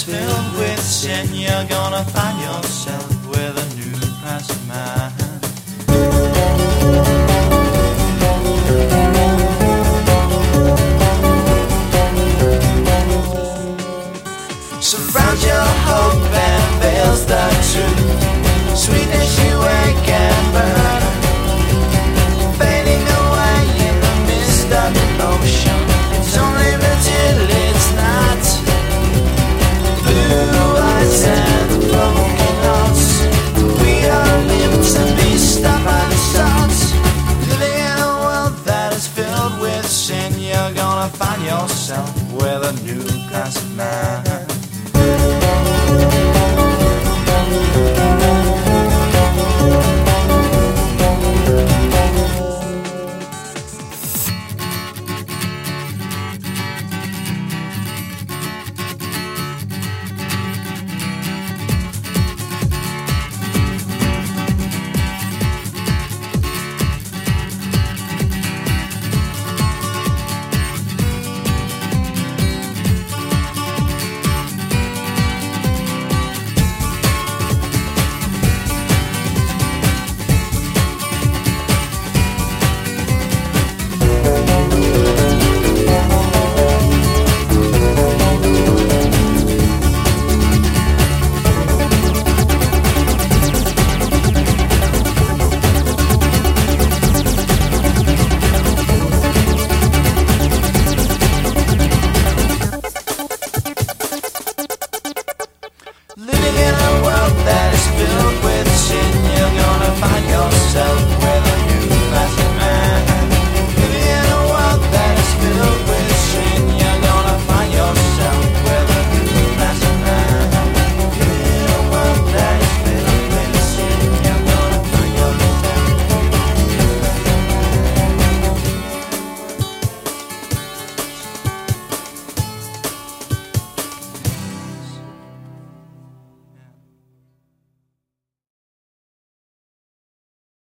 is filled with sin, you're gonna find yourself with a new class of mind. Surround your hope and veils the truth. Sweetness you wake and burn, fading away in the mist of emotion. It's only till it's not. Blue eyes and broken hearts. We are meant to be stopped by the stars. Living in a world that is filled with sin, you're gonna find yourself with a new class of mind.